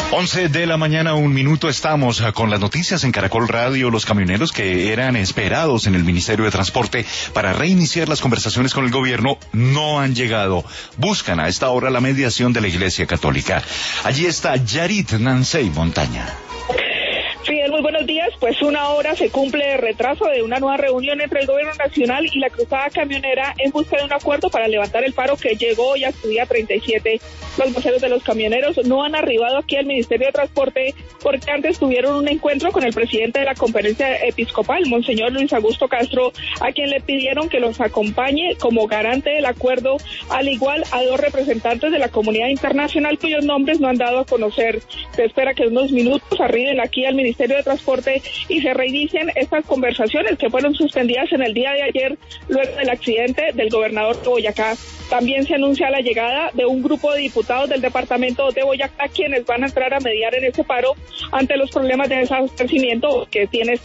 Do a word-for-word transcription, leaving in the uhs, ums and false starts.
once de la mañana, un minuto, estamos con las noticias en Caracol Radio. Los camioneros que eran esperados en el Ministerio de Transporte para reiniciar las conversaciones con el gobierno no han llegado. Buscan a esta hora la mediación de la Iglesia Católica. Allí está Yarit Nansey Montaña. Fidel, muy buenos días. Pues una hora se cumple de retraso de una nueva reunión entre el gobierno nacional y la cruzada camionera en busca de un acuerdo para levantar el paro que llegó hoy a su día treinta y siete. Los voceros de los camioneros no han arribado aquí al Ministerio de Transporte porque antes tuvieron un encuentro con el presidente de la conferencia episcopal, Monseñor Luis Augusto Castro, a quien le pidieron que los acompañe como garante del acuerdo, al igual a dos representantes de la comunidad internacional cuyos nombres no han dado a conocer. Se espera que en unos minutos arriben aquí al Ministerio Ministerio de Transporte y se reinicien estas conversaciones que fueron suspendidas en el día de ayer luego del accidente del gobernador de Boyacá. También se anuncia la llegada de un grupo de diputados del departamento de Boyacá, quienes van a entrar a mediar en ese paro ante los problemas de desabastecimiento que tiene